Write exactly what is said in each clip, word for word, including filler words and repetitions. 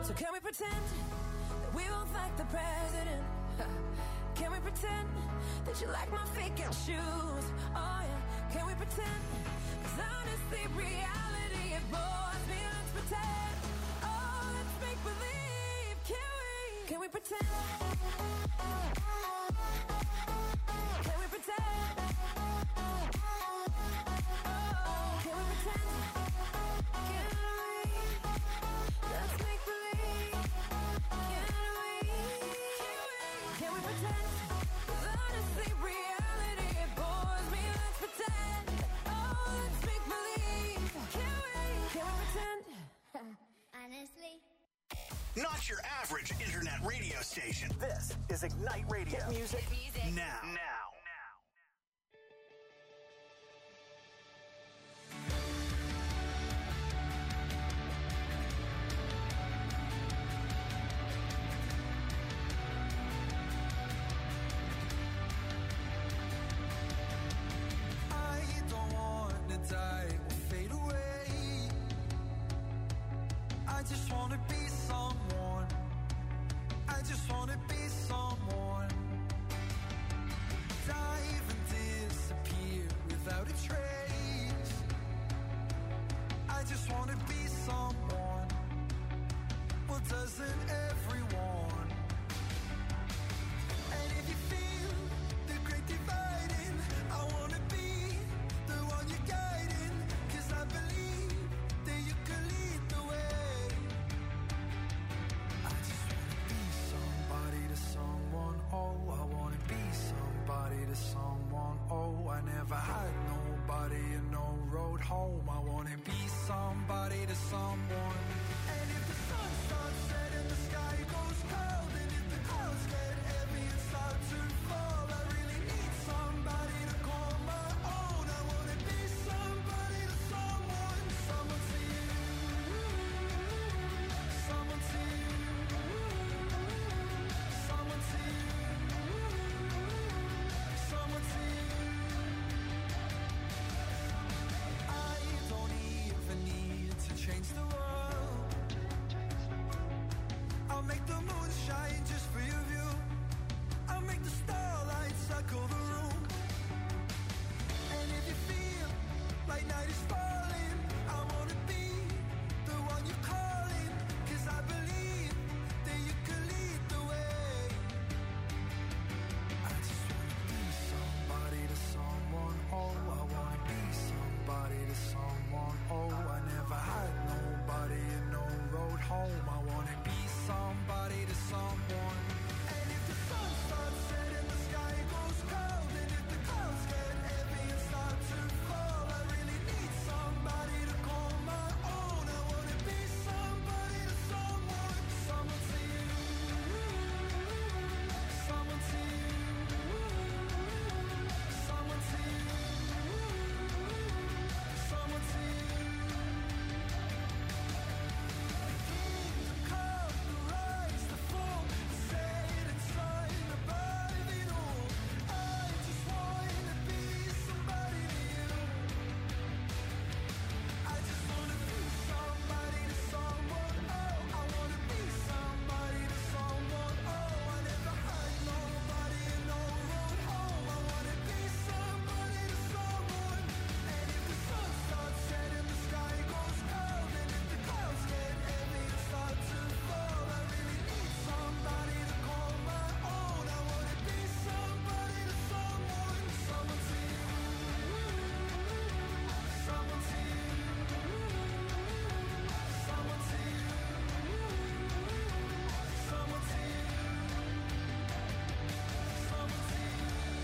So can we pretend that we both like the president? Can we pretend that you like my fake shoes? Oh yeah, can we pretend? Cause honestly, reality, it bores me. Let's pretend. Oh, let's make believe. Can we? Can we pretend? Can we pretend? Oh, can we pretend? Can we? Let's make believe. Can we? Can we pretend? Cause honestly, reality, it bores me. Let's pretend. Oh, let's make believe. Can we? Can we pretend? Honestly. Not your average internet radio station. This is Ignite Radio. Hit music, Hit music. now. Now. I don't want to die or fade away. I just want to be someone. I just want to be someone. Dive and disappear without a trace. I just want to be someone. Well, doesn't everyone? And if you feel the great dividing, I want to be the one you're guiding. Cause I believe that you can lead the way. I just want to be somebody to someone. Oh, I want to be somebody to someone. Oh, I never had nobody and no road home. I want to be somebody to someone. And if the sun starts setting, the sky goes cold. And if the clouds get heavy and start to fall, I really need somebody to call my own. I want to be somebody to someone. Someone to you. Someone to you. Someone to you. Someone to you. I don't even need to change the world. I'll make the moon shine just for your view. I'll make the starlight circle the room. And if you feel like night is falling, I wanna be the one you're calling. Cause I believe that you can lead the way. I just wanna be somebody to someone. Oh, I wanna be somebody to someone. Oh, I never had nobody and no road home. I wanna be somebody to someone. And if the sun starts setting, the sky goes cold. And if the clouds get heavy and start to fall, I really need somebody to call my own. I wanna be somebody to someone. Someone to you. Someone to you. Someone to you. Someone to you. The come, the rise, the fall, the setting sun above it all. I just wanna be somebody to you. I just wanna be somebody to someone. Oh, I wanna be somebody to someone. Oh, I never had nobody and no road home. I wanna be somebody to someone. And if the sun starts setting, the sky goes cold. And if the clouds get heavy and start to fall, I really need somebody to call my own. I wanna be somebody to someone. Someone to you. Someone to you. Someone to you. Someone to you. Someone to you.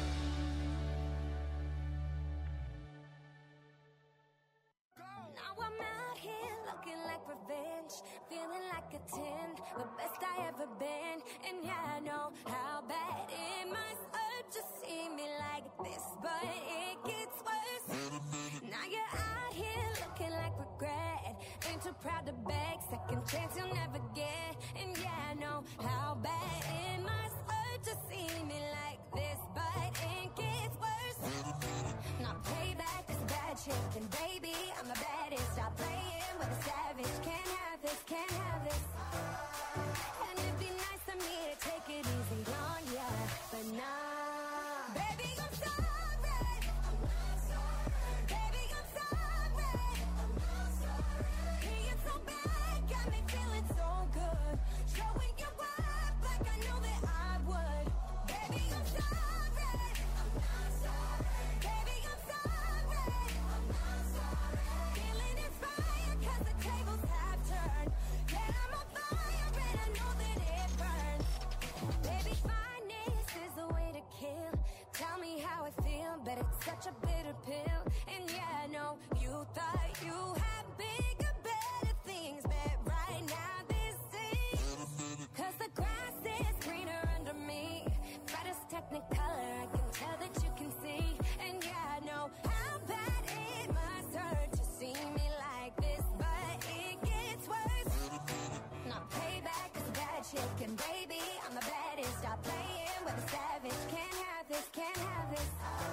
Now I'm out here looking like revenge, feeling like a ten, the best I ever been. And yeah, I know how bad it must hurt to see me like this, but it gets worse. Now you're out here looking like regret, ain't too proud to beg, second chance you'll never get. And yeah, I know how bad it must hurt to see me like this, but it gets worse. Now payback is bad shit, and baby, I'm the baddest. Stop playing with a savage. Can't have this, can't have this. And it'd be nice of me to take it easy on ya, but nah. Baby, I'm sorry. I'm not sorry. Baby, I'm sorry. I'm not sorry. Being so bad got me feeling so good. Showing you up like I know that I would. Baby, I'm sorry. I'm not sorry. Baby, I'm sorry. I'm not sorry. Feeling inspired 'cause the tables have turned. Yeah, I'm on fire and I know that it burns. Baby, fineness is the way to kill. Tell me how I feel, but it's such a bitter pill. And yeah, I know you thought you had bigger, better things, but right now this is. 'Cause the grass is greener under me. Brightest technicolor, I can tell that you can see. And yeah, I know how bad it must hurt to see me like this, but it gets worse. Not payback is a bad chicken, baby. I'm the baddest. Stop playing with a savage. Can't have this, can't have this.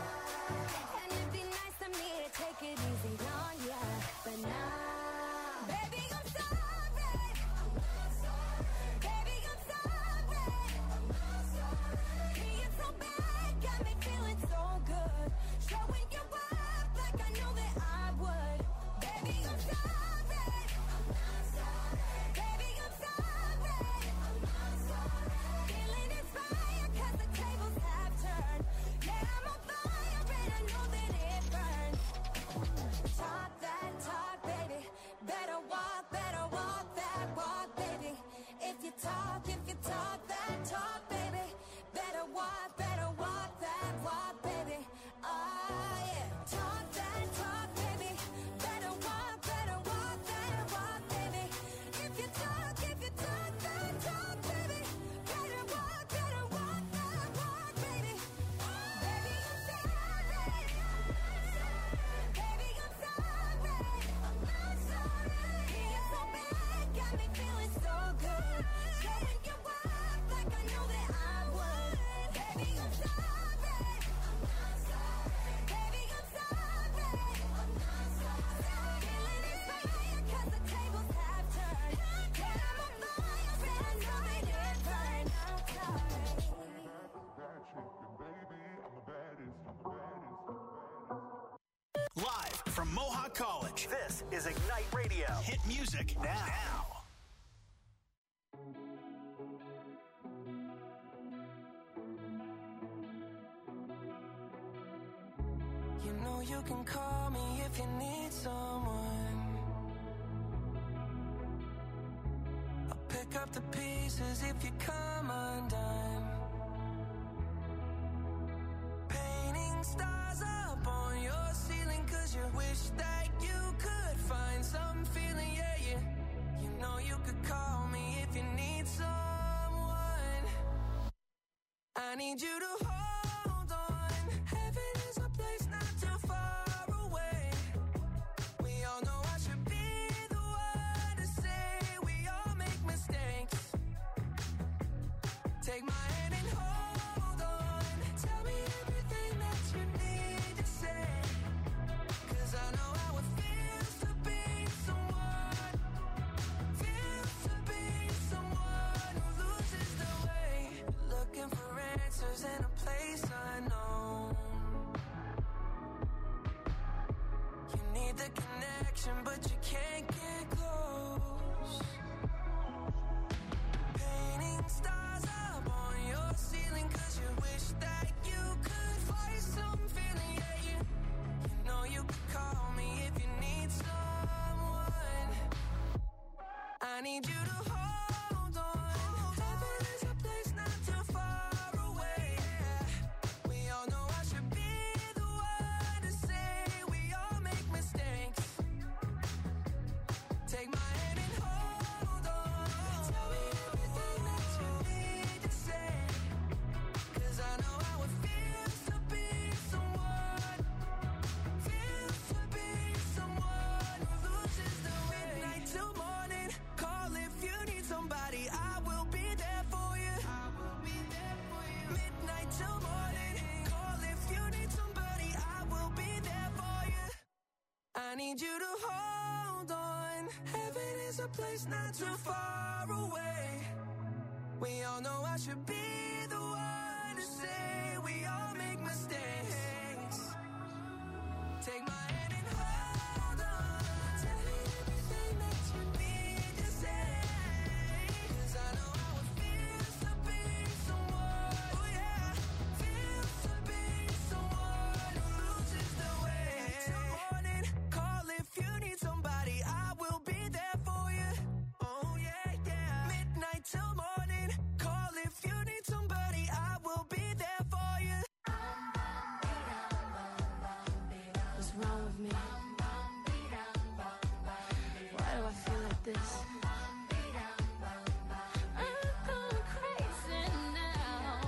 And it'd be nice of me to take it easy on ya, but nah. Baby, I'm sorry. I'm not sorry. Baby, I'm sorry. I'm not sorry. Being so bad got me feeling so good. Showing you up like I know that I would. Baby, I'm sorry. I'm not sorry. Baby, I'm sorry. I'm not sorry. Feeling inspired 'cause the tables have turned. Yeah, I'm on fire and I know that it burns. Talk that talk, baby. Better walk, better walk that walk, baby. If you talk, if you talk that talk, baby. Better walk, better walk that walk, baby. Oh yeah. Talk that talk, baby. Better walk, better walk that walk, baby. If you talk, if you talk that talk, baby. Better walk, better walk that walk, baby. Baby, I'm sorry. Baby, I'm sorry. I'm not sorry. Being so bad got me feeling so good. Showing you up like I know that I would. Baby, I'm sorry. I'm not sorry. Baby, I'm sorry. I'm not sorry. Feeling inspired 'cause the tables have turned. Yeah, I'm on fire and I know that it burns. I'm sorry. Live from Mohawk College. This is Ignite Radio. Hit music now. You know you can call me if you need someone. I'll pick up the pieces if you come undone. Painting stars up on your ceiling 'cause you wish that you could find some feeling, yeah, yeah. You know you could call me if you need someone. I need you to hold on. Heaven is a place not too far away. We all know I should be the one to say we all make mistakes. Take my hand and hold on. Tell me everything that you need to say. 'Cause I know how it feels to be someone. Feels to be someone who loses their way. Looking for answers in a place unknown. You need the connection, but you can't get close. Painting stars up on your ceiling 'cause you wish that you could find some feeling, yeah, yeah. You know you could call me if you need someone. I need you to hold on. Heaven is a place not too far away. We all know I should be the one to say we all make mistakes. Take my hand and hold on. Tell me everything that you need to say. 'Cause I know how it feels to be someone. Feels to be someone who loses the way. Midnight till morning. Call if you need somebody. I will be there for you. I will be there for you. Midnight till morning. Call if you need somebody. I will be there for you. I need you to hold on. Heaven is a place not too far away. We all know I should be the one to say we all make mistakes. Take my hand and hold on. Tell me everything that you need to say. 'Cause I know how it feels to be someone, oh yeah, feels to be someone who loses the way. Till morning, call if you need somebody, I will be there for you. Oh yeah, yeah. Midnight till morning, call if you need somebody, I will be there for you. What's wrong with me? Why do I feel like this? I'm going crazy now.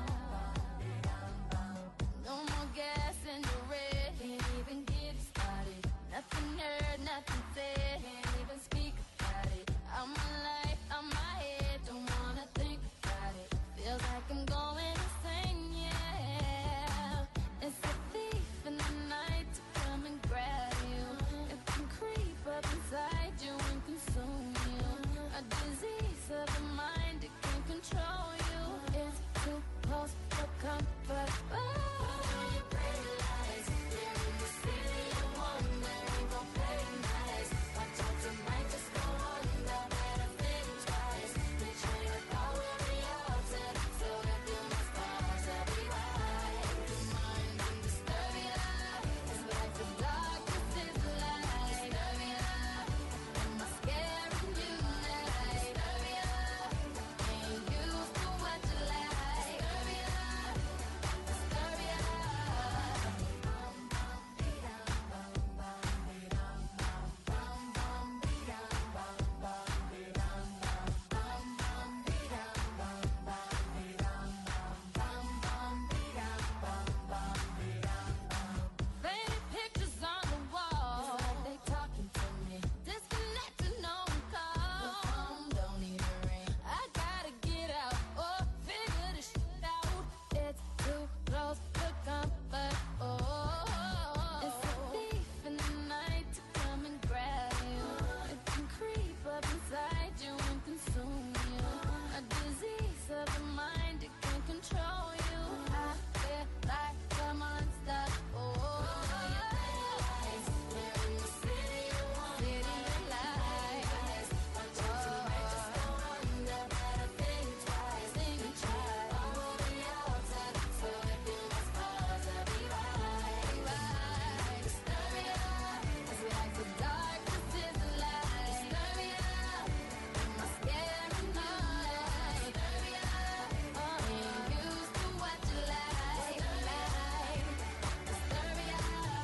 No more gas in the red. Can't even get started. Nothing heard, nothing said. Can't even speak about it. I'm my life, I'm my head. Don't wanna think about it. Feels like I'm going insane, yeah. It's a thief in the night to come and grab you. It can creep up inside you and consume you. A disease of the mind, it can control you. It's too close for comfort. Oh, you pretty lies. You're in the city of wonder. Ain't gon' play nice. Watch out, you might just go under. Better think twice. The train of thought will be altered. So if you must pause to be right, your mind can disturb you. It's like the darkness is the light. Disturb you. Am I scaring you now? Disturb you. Ain't used to what you like. Disturb you. Disturb you. Faded pictures on the wall. It's like they talking to me. Disconnected, no one call. The phone don't even ring. I gotta get out or figure this shit out. It's too close for comfort. Oh, it's a thief in the night to come and grab you. It can creep up inside you and consume you. A disease of the mind, it can control you. I feel like a monster. Oh, you're in the city of wonder. City of lies. Watch out, you might just go under. Better think twice. Think twice. I will be altered. So if you must pause to be right, right. Disturb you. It's like the darkness is the light. Disturb you. Am I scaring you? Disturb you. Ain't used to what you like. Disturb you.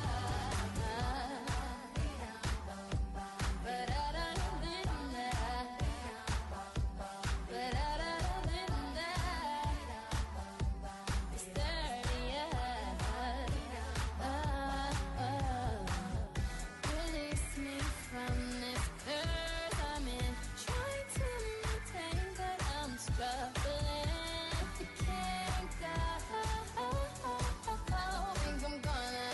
But I don't think that. But I don't think that. Disturb you. Release me from this curse I'm in. Trying to maintain, but I'm struggling to can't go. Think I'm gonna.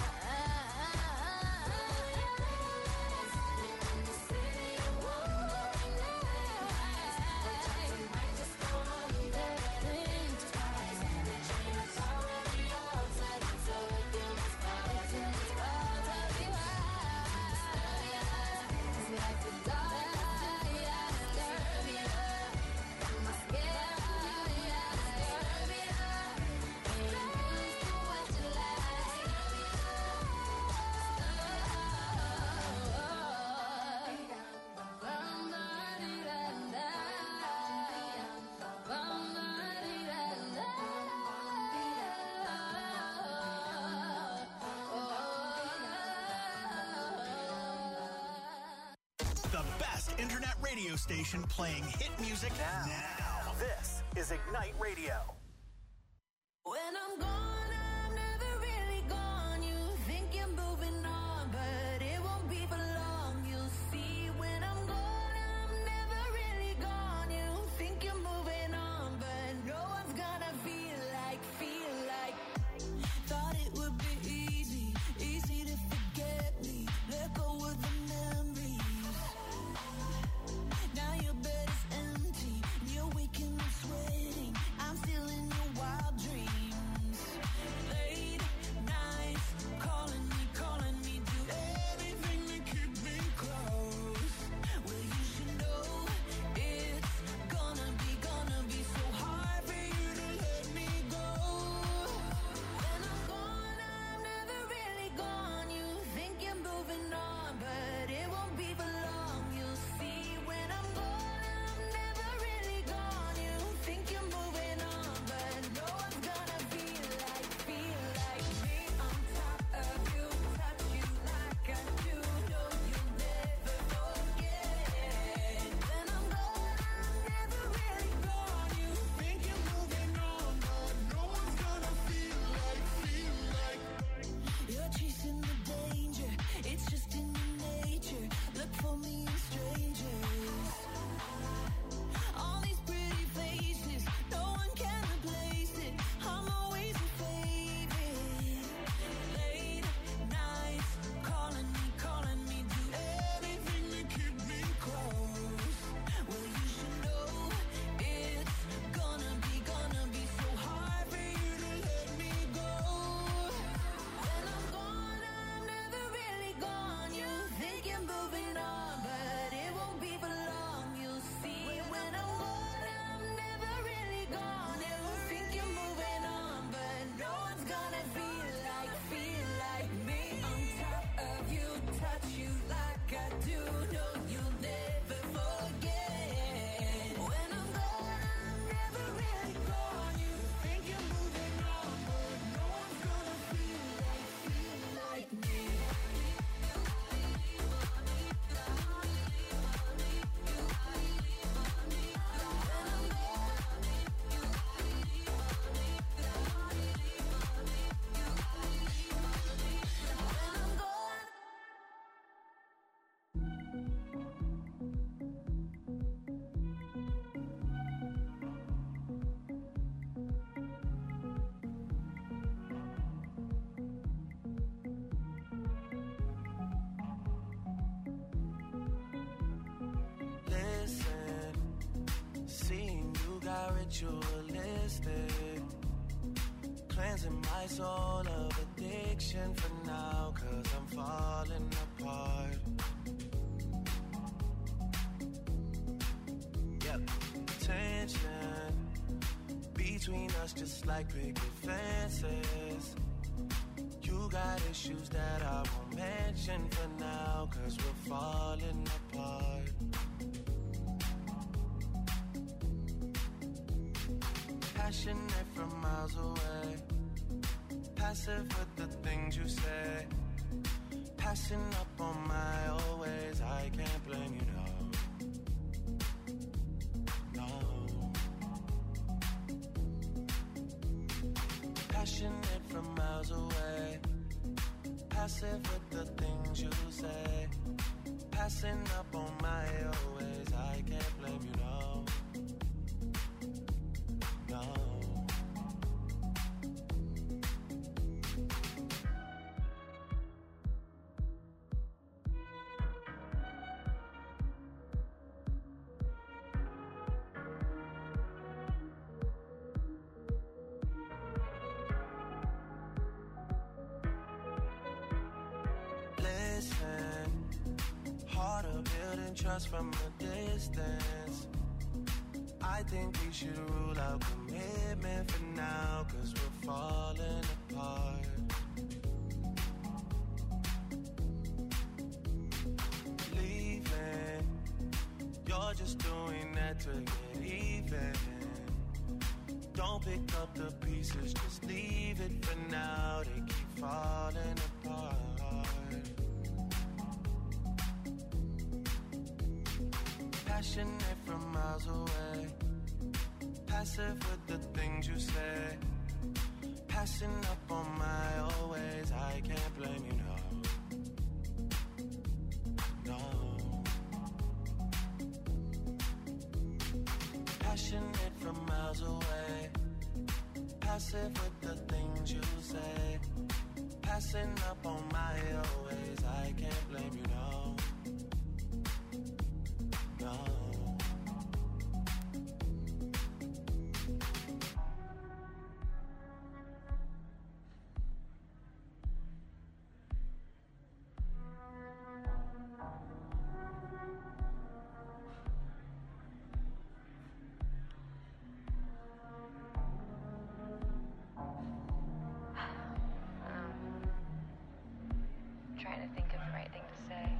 In the city of wonder. Might just go under. Think twice. The train of thought will be altered. So if you must pause, you must pause to be right. It's like the dark, disturb you. Am I scared? Disturb you. Ain't used to what you like. The best internet radio station playing hit music now. now. This is Ignite Radio. When I'm gone, I'm never really gone. You think you're moving on, but it won't be for long. You'll see when I'm gone, I'm never really gone. You think you're moving on, but no one's gonna feel like, feel like. Thought it would be easy, easy to forget me. Let go of the memories. ritualistic, cleansing my soul of addiction for now, cause I'm falling apart. Yep, tension between us just like picket fences. You got issues that I won't mention for now, cause we're falling apart. Passionate from miles away, passive with the things you say, passing up on my old ways. I can't blame you, no, no. Passionate from miles away, passive with the things you say, passing up on my old ways. I can't blame you, no, no. Trust from a distance. I think we should rule out commitment for now, cause we're falling apart. Leaving, you're just doing that to get even. Don't pick up the pieces, just leave it for now. They keep falling apart. Passionate from miles away, passive with the things you say, passing up on my old ways. I can't blame you, no, no. Passionate from miles away, passive with the things you say, passing up on my old ways. I can't blame you, no, no. Trying to think of the right thing to say.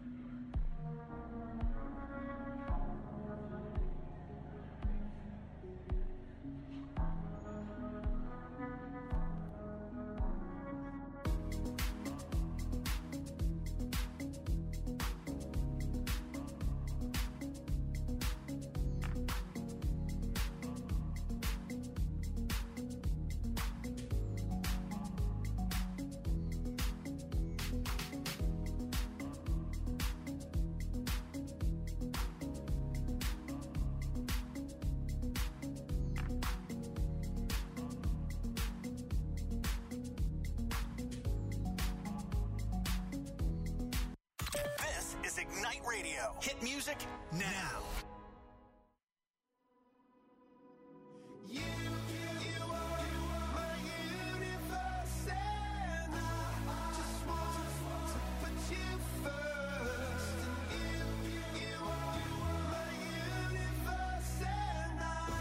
Ignite Radio. Hit music now. You, you, you are my universe, and I just want to put you first. And you, you are my universe, and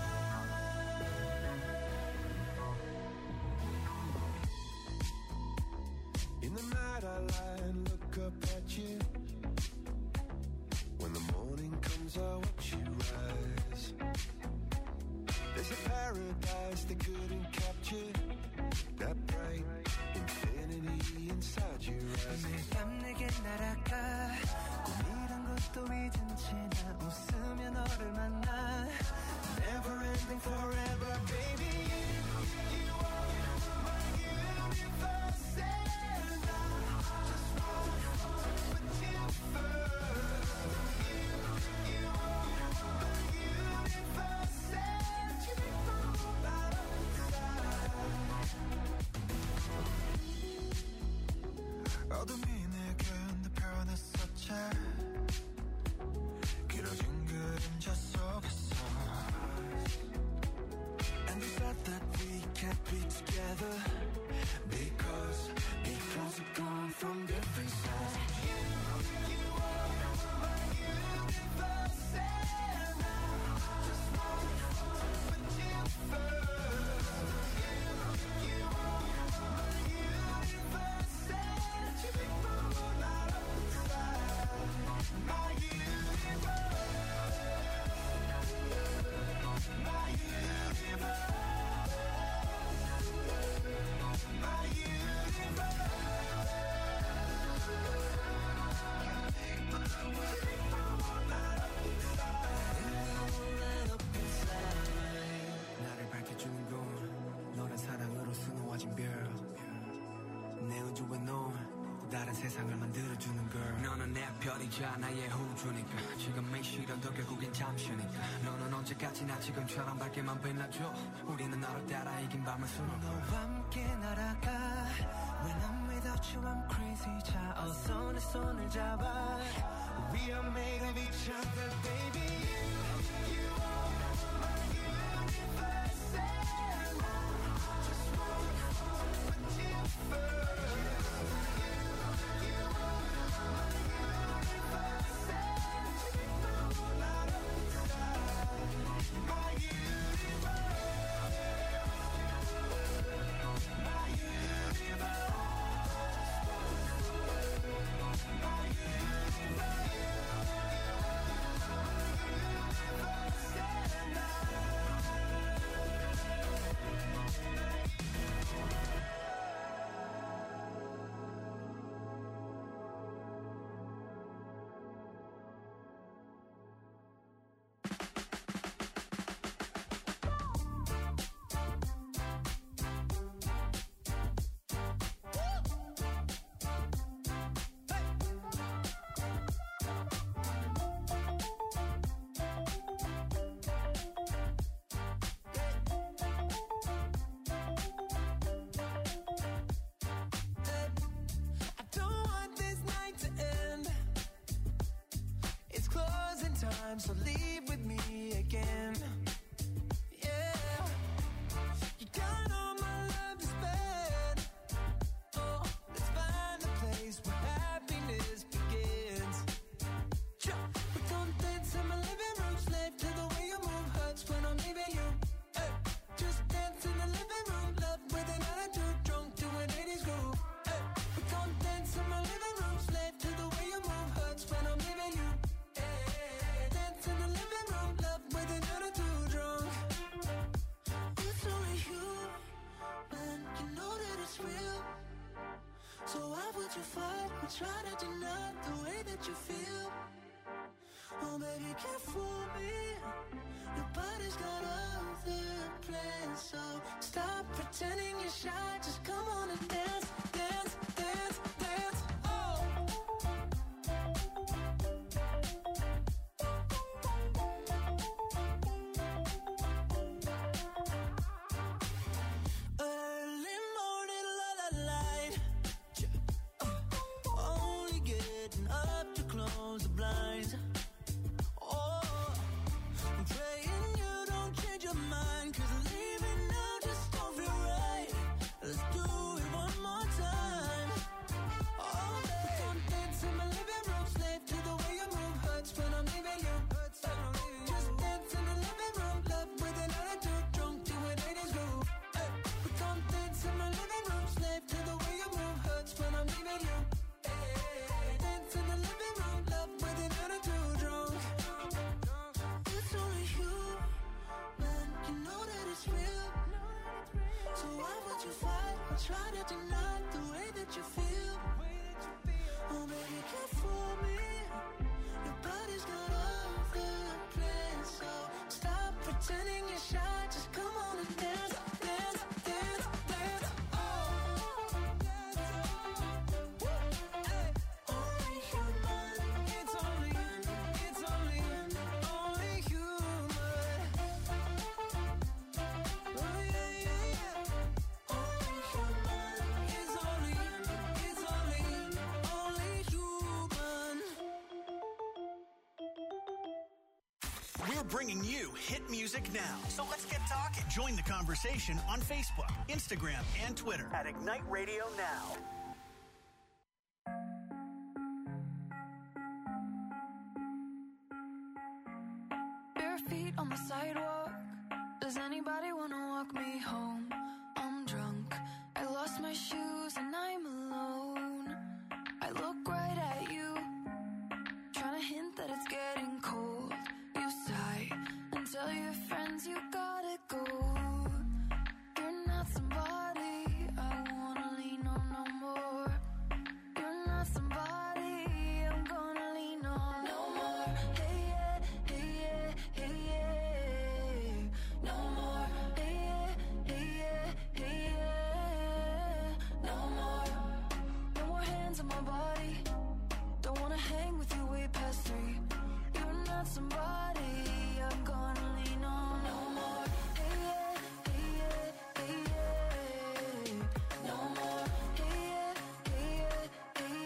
I. In the night I lie and look up at you. When the morning comes, I together. Because because we've gone from different sides. You, you are my universe, and I just want to put you first. You, you are my universe, and you make my world light up inside. My universe, my universe. 나를 밝혀주는 건 너란 사랑으로 수놓아진 별. 내 우주에 넌 또 다른 세상을 만들어주는 걸. 너는 내 별이자 나의 호주니까. 지금이 싫어도 결국엔 잠시니까. 너는 언제까지나 지금처럼 밝게만 빛나줘. 우리는 너를 따라 이긴 밤을 수놓아. 너와 함께 날아가. When I'm without you I'm crazy. 자 어서 내 손을 잡아. We are made of each other, baby. You, you are my universe, and I just want to put you first. You, you are my universe, and you make my world light up inside. My universe, my universe. So leave with me again. Yeah, you got all my love to spend. Oh, let's find a place where happiness begins. We don't dance in my living room, slave to the way you move hurts when I'm leaving you. Hey, just dance in the living room, love with an attitude, drunk to an eighties groove. Hey, we don't dance in my living room, slave to the way you move hurts when I'm leaving you. So why would you fight or try to deny the way that you feel? Oh baby, can't fool me. Your body's got other plans. So stop pretending you're shy. Just come on and dance, dance, dance, dance. Oh. Early morning, la la light. Only getting up to close the blinds. Oh, I'm praying you don't change your mind, 'cause leaving now just don't feel right. Let's do it one more time. Oh, baby, don't dance in my living room, slave to the way you move hurts when I'm leaving you. Just dance in the living room, love with an attitude, drunk to an eighties groove. Hey, we don't dance in my living room, slave to the way you move hurts when I'm leaving you. Dance in the living room, love with an attitude, drunk. It's only you, man, you know that it's real. So why would you fight or try to deny the way that you feel? Oh baby, can't fool me. Your body's got other plans. So stop pretending you're shy. Just come on and dance, dance, dance, dance. Oh. Only human. It's only, it's only, only human. Oh yeah, yeah, yeah. Only human. It's We're bringing you hit music now. So let's get talking. Join the conversation on Facebook, Instagram, and Twitter At Ignite Radio Now. Bare feet on the sidewalk. Does anybody want to walk me home? I'm drunk. I lost my shoes and I'm alone. I look right at you, trying to hint that it's getting cold. You sigh and tell your friends you gotta go. You're not somebody I wanna lean on no more. You're not somebody I'm gonna lean on no more. Hey yeah, hey yeah, hey yeah. No more. Hey yeah, hey yeah, hey yeah. No more. No more hands on my body. Don't wanna hang with you way past three. You're not somebody I'm gonna lean on no more. Hey yeah, hey yeah, hey yeah. No more. Hey yeah, hey yeah, hey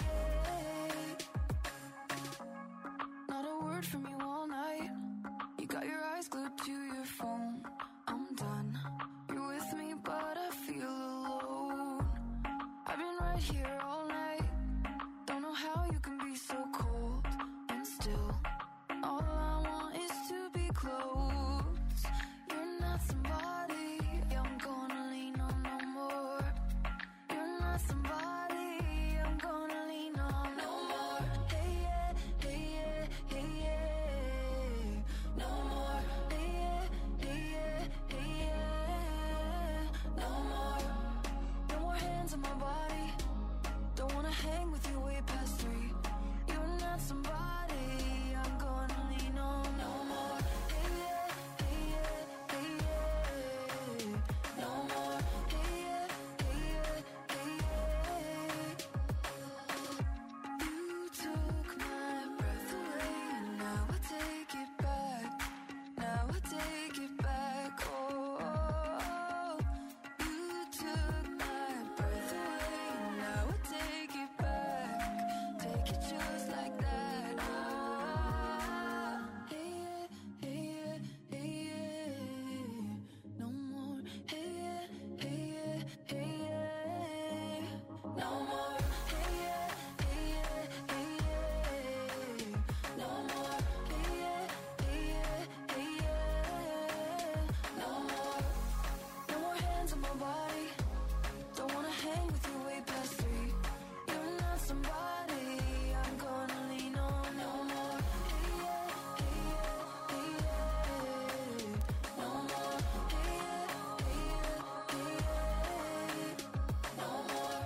yeah. Not a word from you all night. You got your eyes glued to your phone. I'm done. You're with me, but I feel alone. I've been right here all night. Don't know how you can be so cold and still. All I want is to be close. You're not somebody I'm gonna lean on no more. You're not somebody I'm gonna lean on no more. Hey yeah, hey yeah, hey yeah. No more. Hey yeah, hey yeah, hey yeah. No more. No more hands on my body. Don't wanna hang with you way past three. You're not somebody I'm gonna lean on no more. Hey yeah, hey yeah, hey yeah. No more. Hey yeah, hey yeah, hey yeah. You took my breath away and now I take it back. Now I take it back. Oh, oh, oh. You took my breath away and now I take it back. Take it just like that. Ah, hey yeah, hey yeah, hey yeah. No more. Hey yeah, hey yeah, hey yeah. No more. Hey yeah, hey yeah, hey yeah. No more. Hey yeah, hey yeah, hey yeah. No more. No more hands on my body. Don't wanna hang with you way past three. You're not somebody I'm gonna lean on no more. Hey yeah, hey yeah, hey yeah. No more. Hey yeah, hey yeah, hey yeah. No more.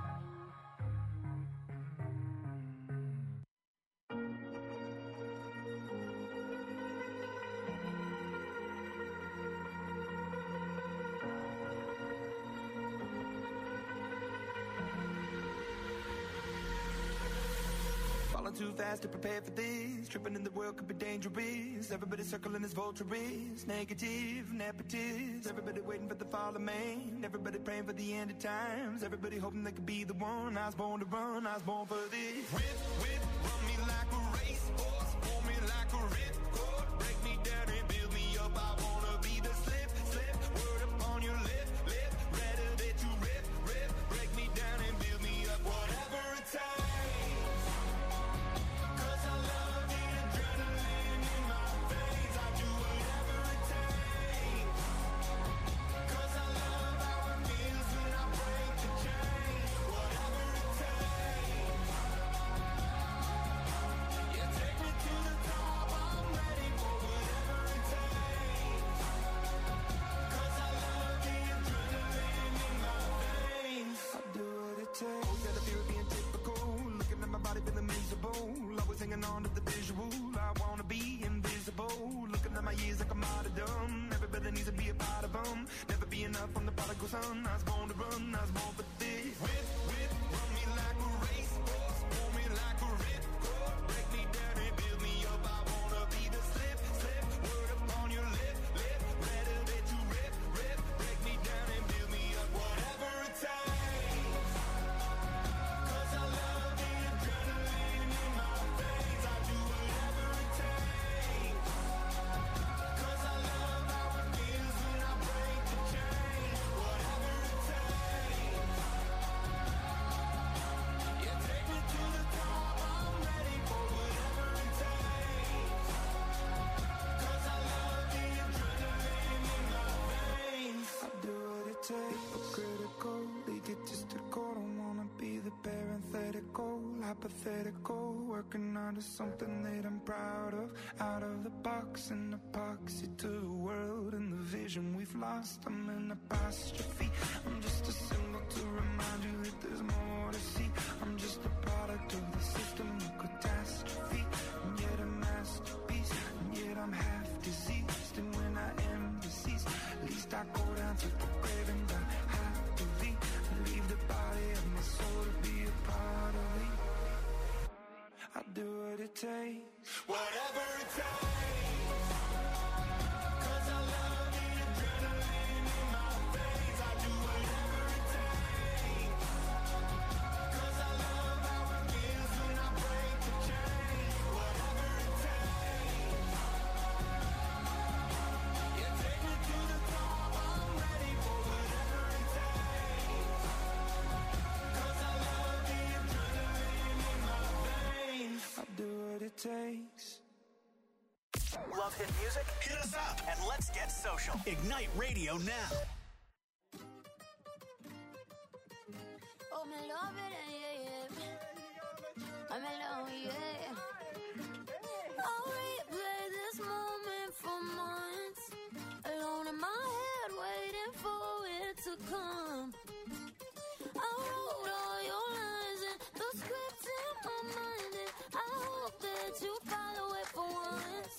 Falling too fast to prepare for this. Tripping in the world could be dangerous. Everybody circling as vultures. Negative, nepotist. Everybody waiting for the fall of man. Everybody praying for the end of times. Everybody hoping they could be the one. I was born to run, I was born for this. Whip, whip, run me like a racehorse. Pull me like a ripcord. Break me down and build me up. I wanna be the slip, slip. Word upon your lip, lip. Rather that you rip, rip. Break me down and build me up. Whatever it takes. Instead of you being typical, looking at my body feeling miserable, always hanging on to the visual. I wanna be invisible, looking at my years like I'm martyrdom. Everybody needs to be a part of them. Never be enough from the prodigal son. I was born to run, I was born for this. Whip, whip, run me like a racehorse, pull me like a ripcord. Break me down and build me up. I wanna be the slip, slip. Word upon your lip, lip. Rather that you rip, rip. Break me down and build me up. Whatever it takes. hypothetical, working onto something that I'm proud of. Out of the box, an epoxy to the world and the vision we've lost. I'm an apostrophe. I'm just a symbol to remind you that there's more to see. I'm just a product of the system of catastrophe, and yet a masterpiece, and yet I'm half diseased. And when I am deceased, at least I go down to the grave and die happily, and leave the body of my soul to be a part of me. I'll do what it takes, whatever it takes, 'cause I love the adrenaline in my veins. I'll do whatever it takes, 'cause I love how it feels when I break the chains. Whatever it takes, you take me to the top, I'm ready for whatever it takes, 'cause I love the adrenaline in my veins. I'll do what it takes. Love hit music? Hit us up and let's get social. Ignite Radio now. Oh, me love it, yeah, yeah. I'm in love, yeah. I'll replay this moment for months, alone in my head, waiting for it to come. I wrote all your lines and the scripts in my mind, and I hope that you follow it for once.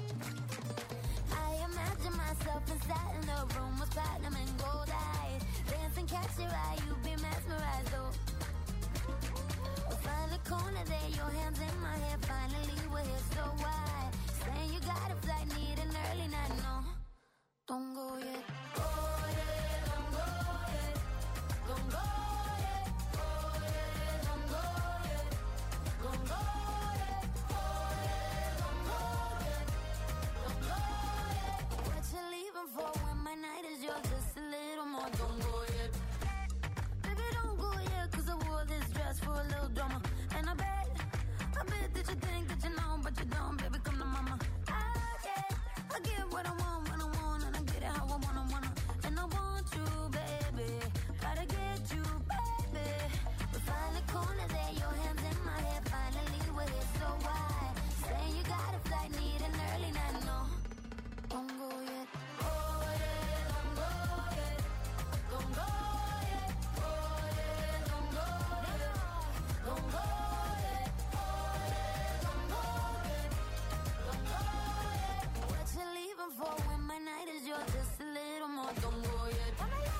I imagine myself inside in the room with platinum and gold eyes, dancing, catch your eye, you be mesmerized, though. We'll find the corner there, your hands in my hair, finally we're here, so why? Saying you got a flight, need an early night, no, don't go yet. Go yet, don't go yet, don't go yet, go yet, don't go yet, don't go yet, go yet, don't go yet, don't go yet. What you leaving for when my night is yours, just a little more, don't go yet. Baby, don't go yet, 'cause I wore this dress for a little drama, and I bet, I bet that you think that you know, but you don't, baby, come to mama. I get, I get what I want when I want, and I get it how I wanna, wanna, and I want you, baby, gotta get you, baby. We find the corner there, your hands in my hair, finally we're here, so why? Saying you got a flight, need an early night, no, don't go yet. Go yet, don't go yet, don't go yet, go yet, don't go yet, don't go yet, go yet, don't go yet, don't go yet. What you leaving for when my night is yours, just a little more, don't go yet. La la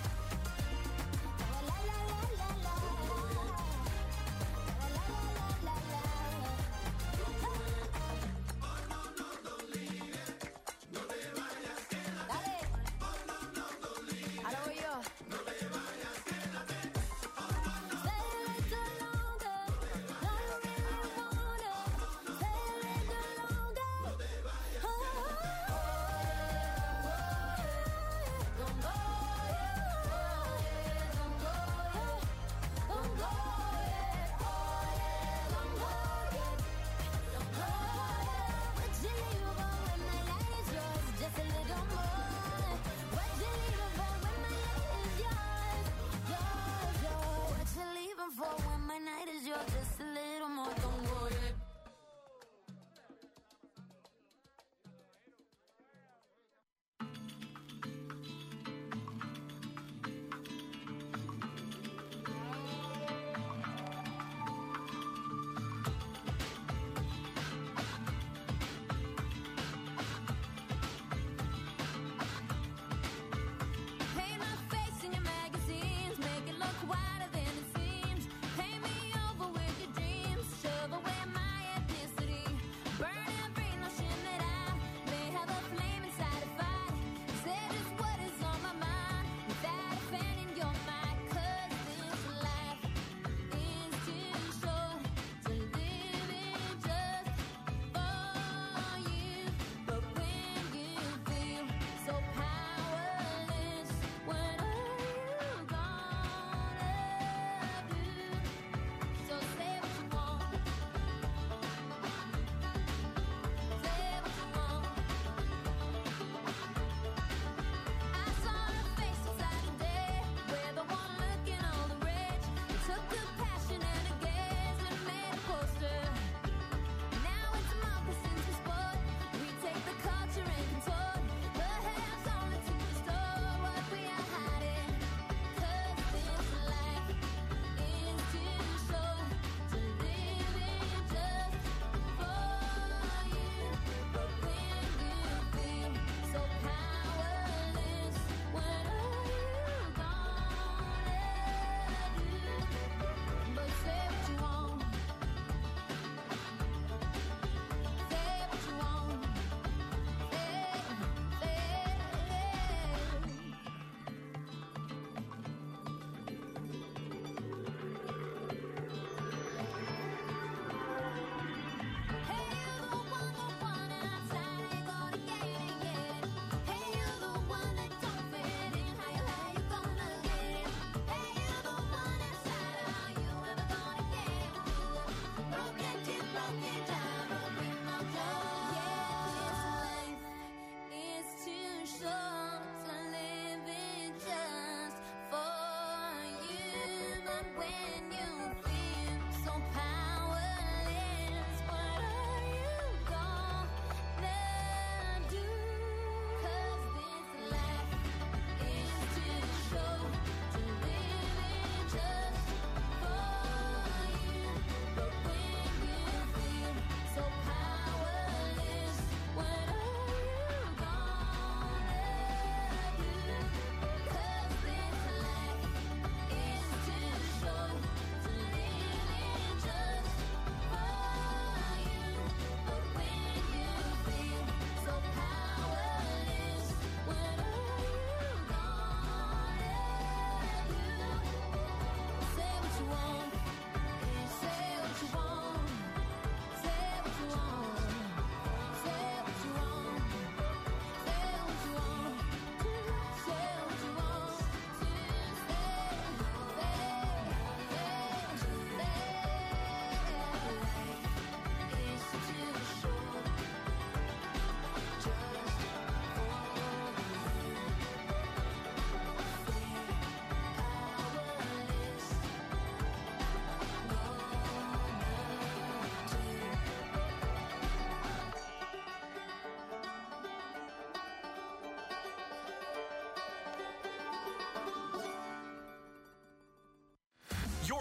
la la la la, la la la la la. Dale. Ahora voy yo. Stay a little longer. No, you really want it. Stay a little longer. Oh, oh, oh.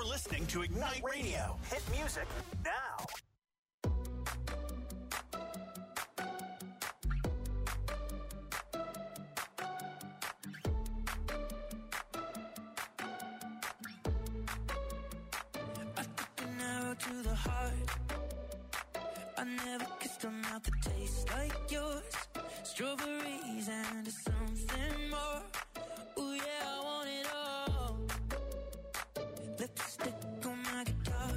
You're listening to Ignite Radio. Hit music now. To the heart, I never kissed a mouth that tastes like yours. Strawberries and something more. Ooh yeah, I want it all. Lipstick on my guitar.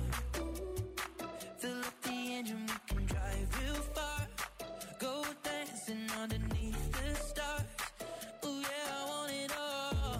Fill up the engine, we can drive real far. Go dancing underneath the stars. Ooh yeah, I want it all.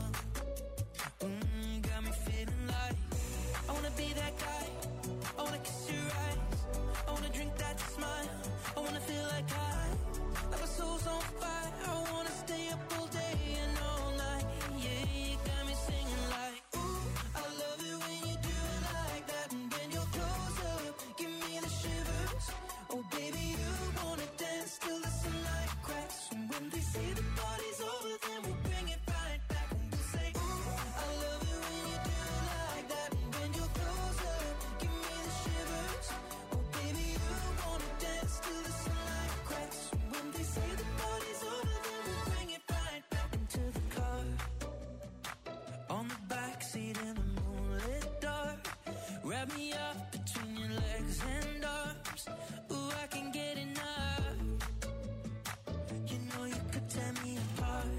Mm, got me feeling like I wanna be that guy. I wanna kiss your eyes. I wanna drink that smile. I wanna feel like I, like my soul's on fire. I wanna stay up all day and all night. Yeah, you got me singing like, ooh, I love it when you do it like that. And when you're close up, give me the shivers. Oh baby, you wanna dance till the sunlight cracks. And when they say the party's over, then we'll bring it right back. And we'll say, ooh, I love it when you do it like that. And when you're close up, give me the shivers. Oh baby, you wanna dance till the sunlight cracks. When they say the party's over, then we'll bring it right back into the car. On the backseat in the moonlit dark. Wrap me up between your legs and arms. Ooh, I can get enough. You know you could tear me apart.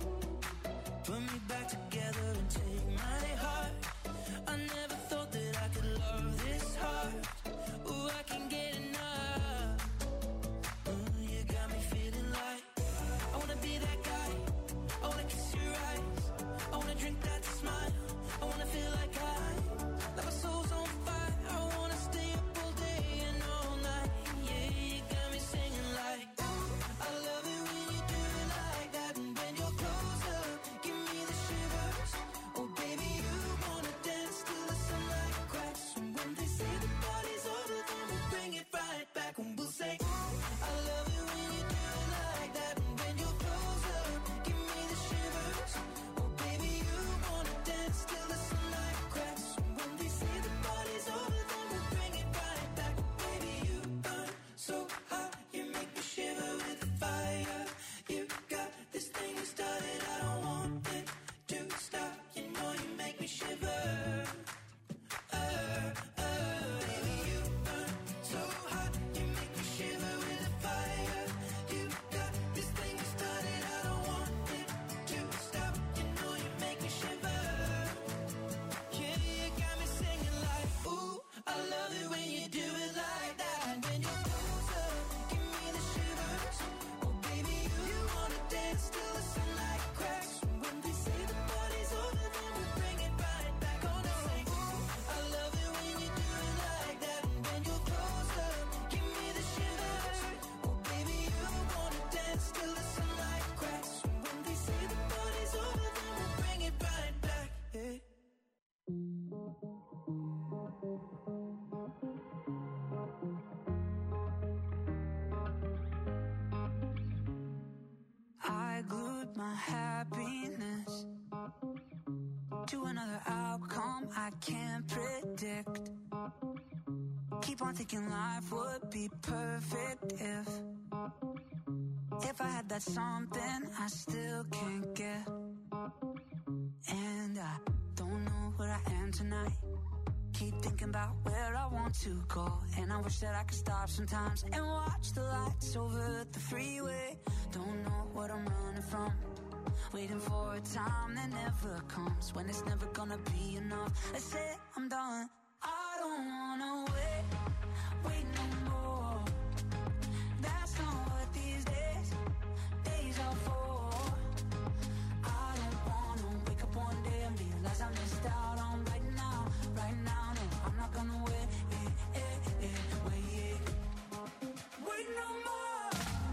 Put me back together and take my heart. I never thought that I could love this hard. Ooh, I can get enough. Ooh, you got me feeling like I wanna be that guy. I wanna kiss your eyes. I wanna drink that smile. I wanna feel like I, like my soul's on fire. I wanna stay up all day and all night. Yeah, you got me singing like, ooh, I love it when you do it like that. And when you're close up, give me the shivers. Oh baby, you wanna dance till the sunlight cracks. And when they say the party's over, then we'll bring it right back. And we'll say, ooh, I love it when you do it like that. And when you're close up, give me the shivers. Oh baby, you wanna dance till the sunlight cracks. And when they say the party's over, then we'll bring it right back. Baby, you burn so hot, you make me shiver with the fire. You got this thing you started, I don't want it to stop. You know you make me shiver. Uh, uh, baby, you burn so hot, you make me shiver with the fire. You got this thing you started, I don't want it to stop. You know you make me shiver. Yeah, you got me singing like, ooh, I love it when you do it like that. And when you're close up, give me the shivers. Oh baby, you wanna dance till the sunlight cracks. And when they say the party's over, then we'll bring it right back. Gonna say, ooh, I love it when you do it like that. And when you're close up, give me the shivers. Oh baby, you wanna dance till the sunlight cracks. And when they say the party's over, then we'll bring it right back. Yeah. I glued my happiness to another outcome I can't predict. Keep on thinking life would be perfect if If I had that something I still can't get. And I don't know where I am tonight. Keep thinking about where I want to go. And I wish that I could stop sometimes and watch the lights over the freeway. Don't know what I'm running from. Waiting for a time that never comes. When it's never gonna be enough. I say I'm done. I don't wanna wait, wait no more. That's not what these days, days are for. I don't wanna wake up one day and realize I missed out on right now, right now. No, I'm not gonna wait, eh, eh, eh, wait, wait no more.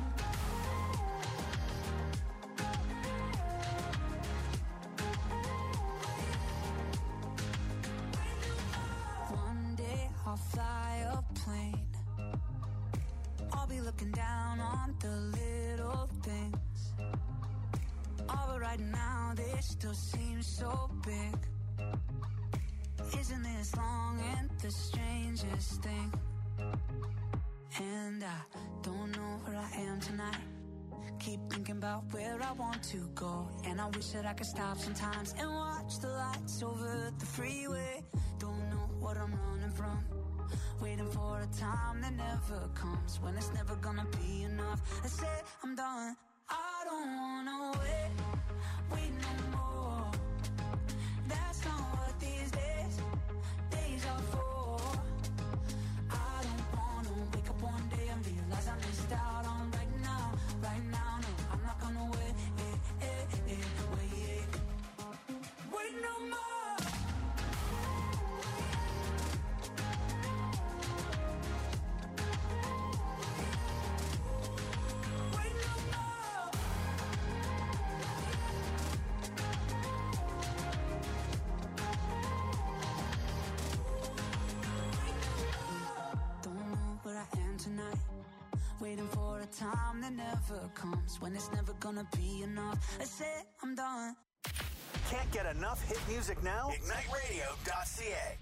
One day I'll fly a plane. I'll be looking down on the little things. Oh, but right now they still seem so big. Isn't this long and the strangest thing? And I don't know where I am tonight. Keep thinking about where I want to go. And I wish that I could stop sometimes and watch the lights over the freeway. Don't know what I'm running from. Waiting for a time that never comes, when it's never gonna be enough. I say I'm done. I don't wanna wait, wait no more. That's not what these days, days are for. I don't wanna wake up one day and realize I missed out on right now, right now. No, I'm not gonna wait, eh, eh, eh, wait, wait no more. Tonight, waiting for a time that never comes, when it's never gonna be enough. I said I'm done. Can't get enough hit music now? Ignite radio dot c a.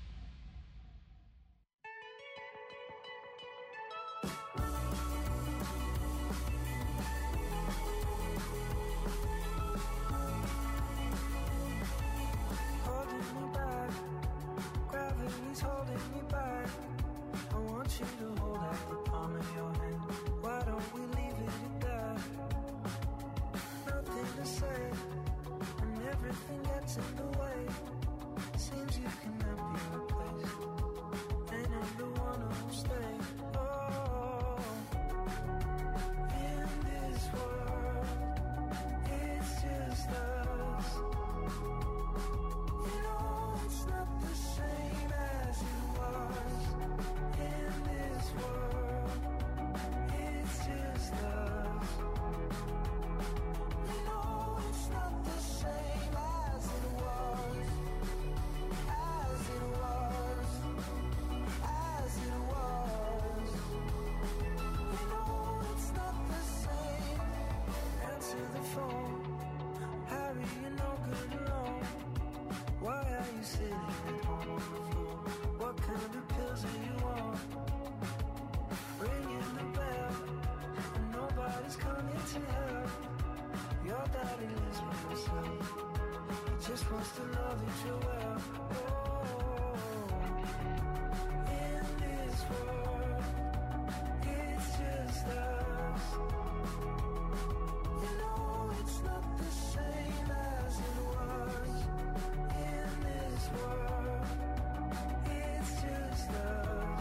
Holding me back, gravity's holding me back. I want you to hold out the palm of your hand. Why don't we leave it at that? Nothing to say, and everything gets in the way. Seems you cannot be replaced, and I'm the one who'll stay. Oh, in this world, it's just us. You know it's not the same as it was. In this world, it's just us. You know it's not the same as it was, as it was, as it was. You know it's not the same. Answer the phone, Harry, you're no good alone. Why are you sitting at home on the floor? What kind of pills are you on? Ringing the bell, and nobody's coming to help. Your daddy lives with himself. He just wants to know that you're well. Oh, in this world, it's just us. You know it's not the same as it was. In this world, it's just us.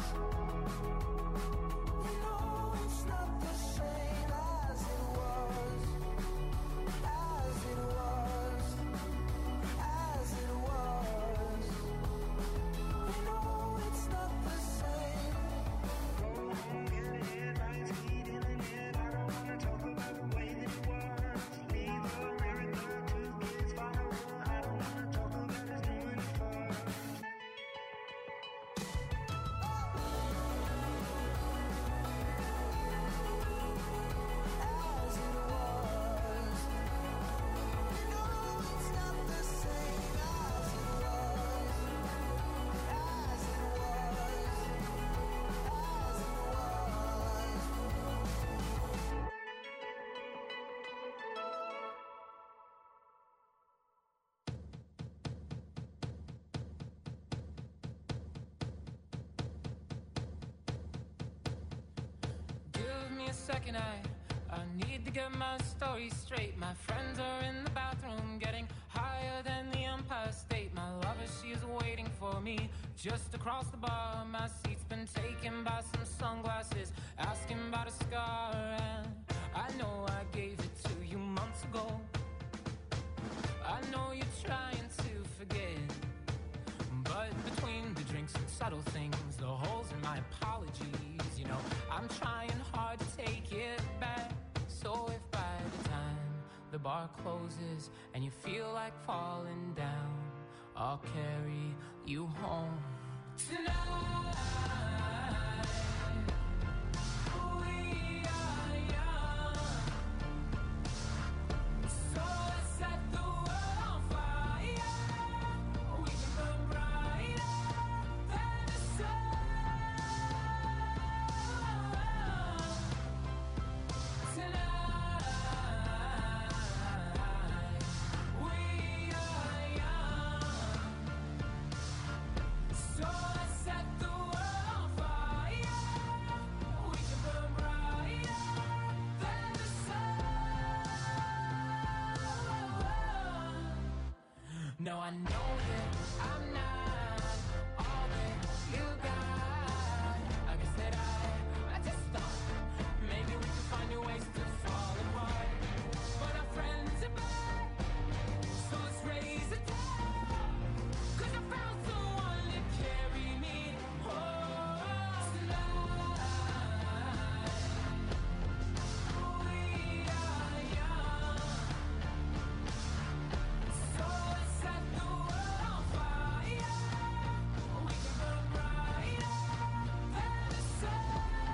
You know it's not the same as it was, as it was, as it was. You know it's not the same. In the headlights, heat in the net. I don't wanna talk about the way that it was. Leave America, two kids follow. I don't wanna talk about us doing it first. As it was, you know it's not the same as it was, as it was, as it was. Give me a second, I, I need to get my story straight. My friends are in the bathroom getting higher than the Empire State. My lover, she's waiting for me just across the bar. My seat's been taken by some sunglasses, asking about a scar. And I know I gave it to you months ago. I know you're trying to forget, but between the drinks and subtle things, the holes in my apologies, you know, I'm trying hard to take it back. So if by the time the bar closes and you feel like falling down, I'll carry you home tonight. We are young, so let's set the world on fire. We can burn brighter. No, I know that I'm not all that you got. I guess that I, I just thought maybe we could find new ways to fall apart. But our friends are back, so let's raise a toast. 'Cause I found someone to carry me home tonight. We are young, so let's set the world on fire. We can burn brighter than the sun.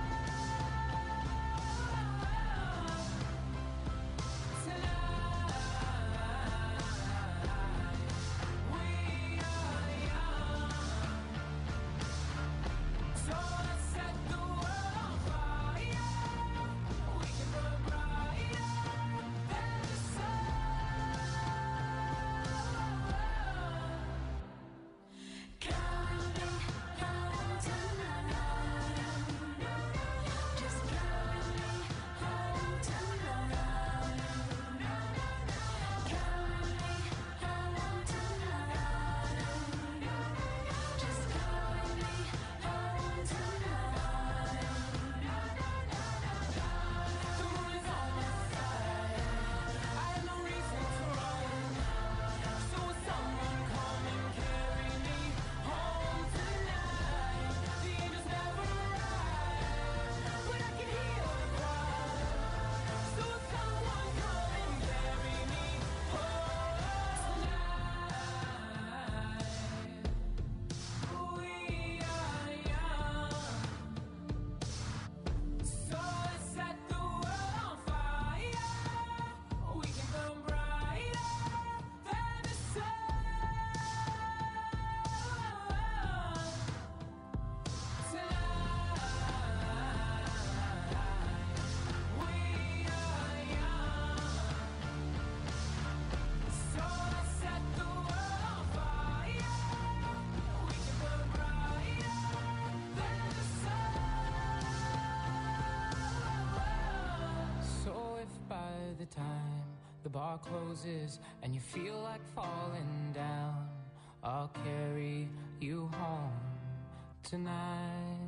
The time the bar closes and you feel like falling down, I'll carry you home tonight.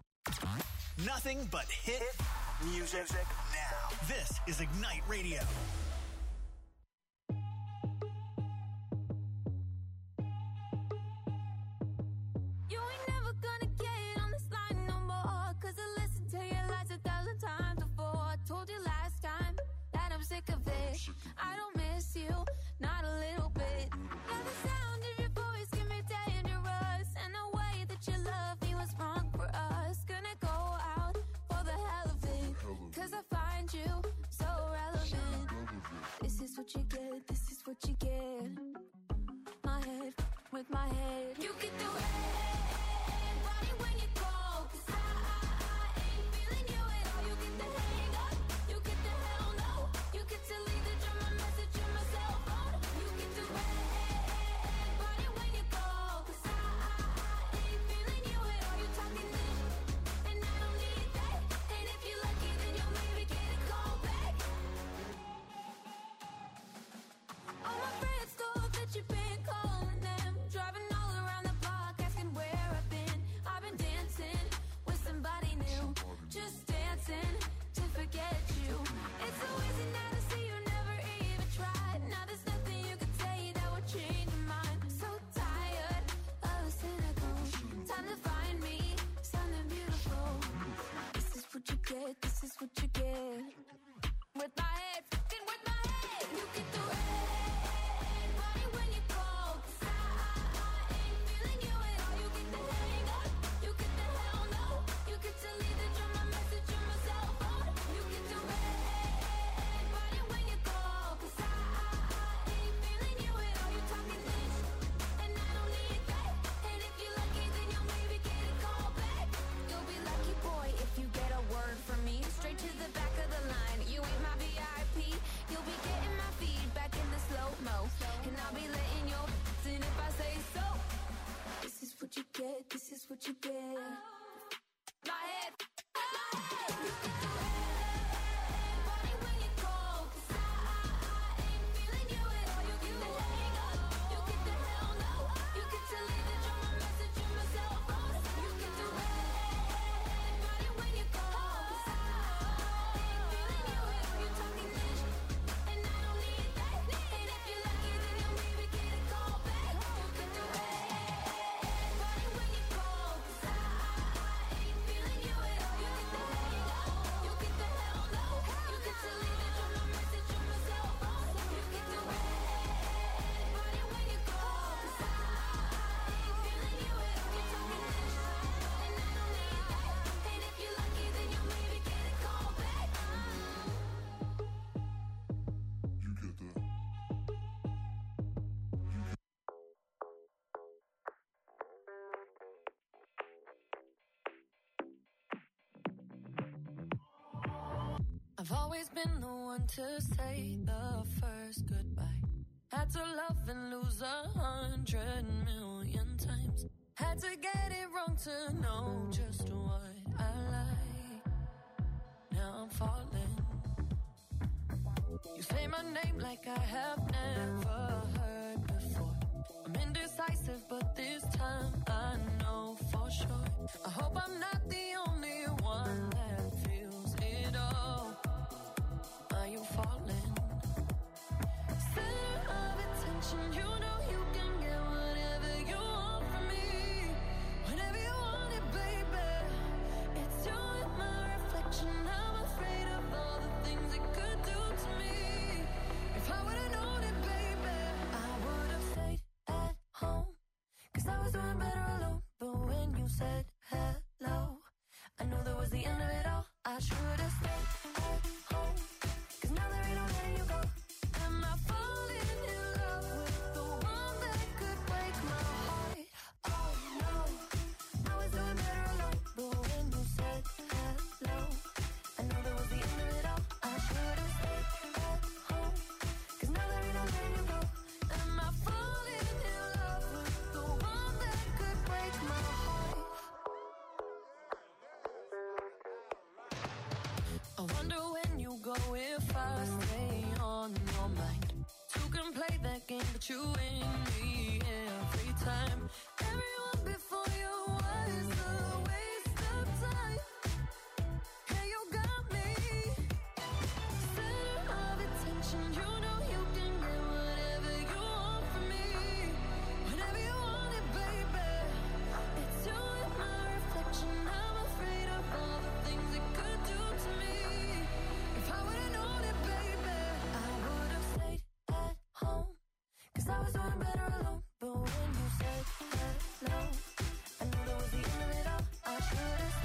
Nothing but hit music now. This is Ignite Radio. You ain't never gonna get on this line no more, 'cause I listened to your lies a thousand times before. I told you last time that I'm sick of it. I don't miss you, not a little bit. Now the sound of your voice can be dangerous, and the way that you love me was wrong for us. Gonna go out for the hell of it, 'cause I find you so relevant. This is what you get, this is what you get. My head with my head. You can do everybody when you call, 'cause I, I, I ain't feeling you at all. You get the hang up, you get the hell no. You get to leave the drum, my message in my cell phone. You get to everybody when you call, 'cause I, I, I ain't feeling you at all. You talking this, and I don't need that. And if you're lucky, then you'll maybe get a call back. All my friends thought that you've been calling them, driving all around the block, asking where I've been. I've been dancing with somebody new, just dancing to forget you. It's so easy now to see you never even tried. Now there's nothing you can say that would change your mind. I'm so tired of the cynical. Time to find me something beautiful. This is what you get, this is what you get. With my head, fucking with my head. You can do everybody when you call, 'cause I, I, I ain't feeling you at all. You get the hang up, you get the hell no. You get to leave the drum, my message in my cell phone. You can do everybody when you call, 'cause I, I, I ain't feeling you at all. You talking this, and I don't need that. And if you're lucky, then you'll maybe get a call back. You'll be lucky, boy, if you get a word from me. Straight to the back of the line, you ain't my V I P. You'll be getting my feedback in the slow-mo, and I'll be letting your in if I say so. This is what you get, this is what you get. My head, my head. You can do everybody when you call, 'cause I, I, I ain't feeling you at all. You get the hang up, you get the I've always been the one to say the first goodbye. Had to love and lose a hundred million times. Had to get it wrong to know just what I like. Now I'm falling. You say my name like I have never heard before. I'm indecisive, but this time I know for sure. I hope I'm not the only one that feels it all. Are you falling? Center of attention, you know you can get whatever you want from me. Whenever you want it, baby. It's you and my reflection. I'm afraid of all the things it could do to me. If I would've known it, baby, I would've stayed at home. Cause I was doing better alone. But when you said hello, I knew that was the end of it all. I should've stayed at home. Cause now there ain't no letting you go. Am I falling in love with the one that could break my heart? Oh no, I was doing better alone. But when you said hello, I knew that was the end of it all. I should've stayed at home. Cause now there ain't no letting you go. Am I falling in love with the one that could break my heart? I wonder when you go if I stay on your mind. Two can play that game, but you win me every time. Everyone before you was a waste of time. Yeah, you got me. Center of attention, you know you can get whatever you want from me. Whenever you want it, baby. It's you and my reflection. I'm afraid of all the things it could do to me. If I would've known it, baby, I would've stayed at home. Cause I was doing better alone. But when you said hello, I knew that was the end of it all. I should've